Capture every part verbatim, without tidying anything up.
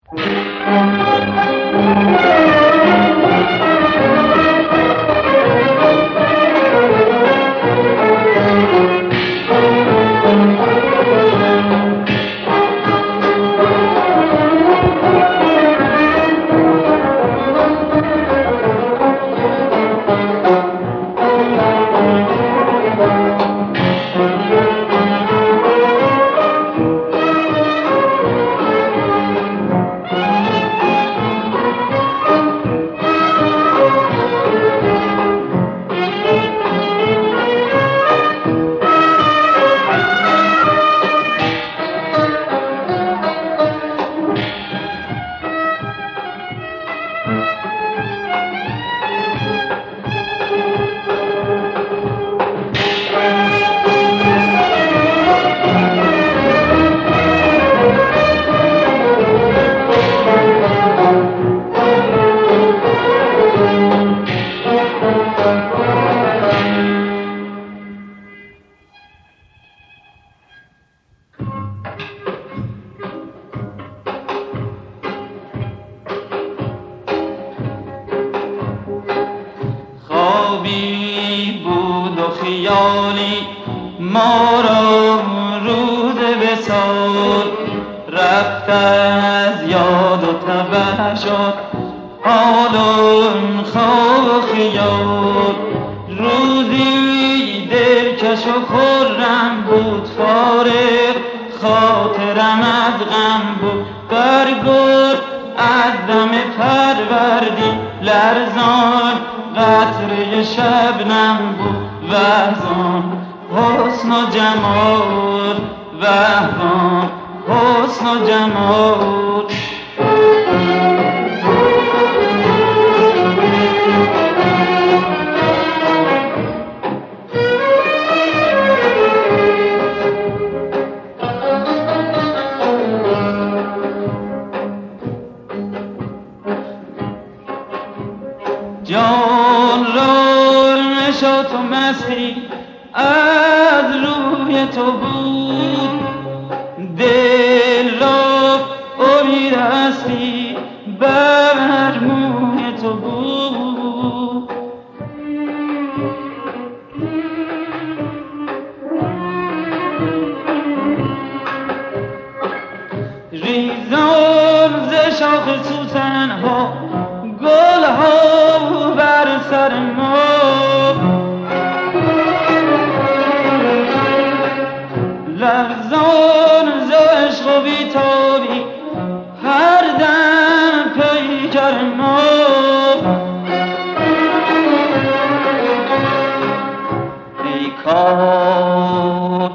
خوابی بود و خیالی ما را روز وصال رفت از یاد و تبه شد حال و خواب و خیال. روزی دلکش و خرم بود فارغ خاطرم از غم بود برگل از دم پروردی لرزان قطره شبنم بود وحزان حسن و جمال وحزان حسن و جمال. جان را نشاط و مستی از روی تو بود دل را امید هستی بر موی تو بود. ریزان ز شاخ سوسن ها گل ها بر سر ما لرزان ز عشق و بی‌تابی هر دم پیکر ما. ای کار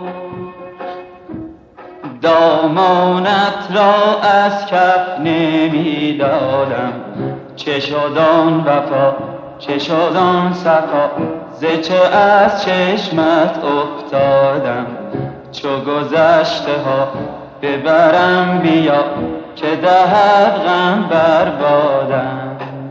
دامانت را از کف نمی دادم چه شد آن وفا چه شد آن صفا ز چه از چشمت افتادم چو گذشته ها ببرم بیا که دهد غم بربادم.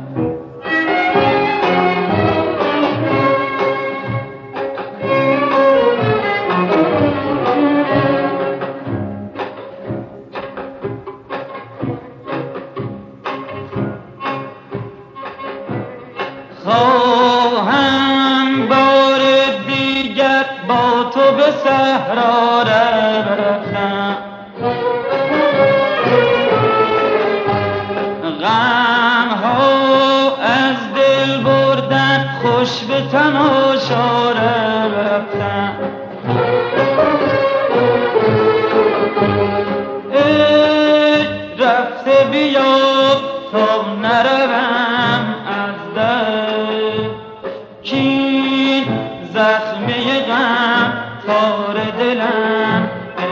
خواهم بار دیگر با تو به صحرا رفتم غم ها از دل بردن خوش به تماشا رفتم. ای رفته بیا تا نروم از در کین زخمه غم تار دلم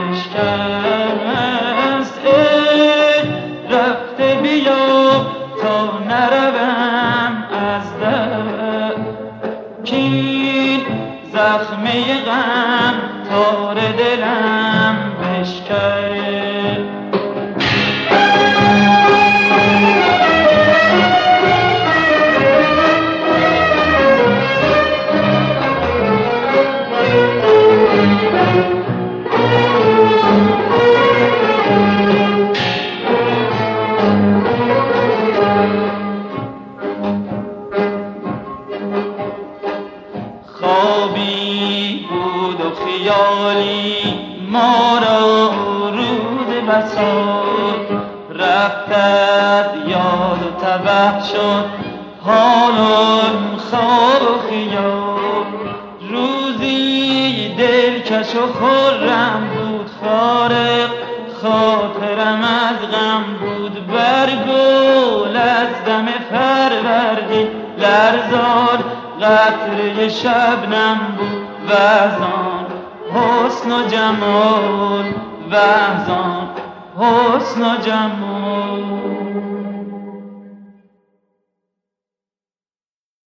اشکست. ای رفته بیا تا نروم از در کین زخمه غم تار دلم بشکست. بسا رفت از یاد و تبه شد حال و خواب و خیال. روزی دلکش و خرم بود فارغ خاطرم از غم بود. بر گل از دم فروردین لرزان قطره شبنم بود و از آن حسن و جمال و از آن حسن و جمال.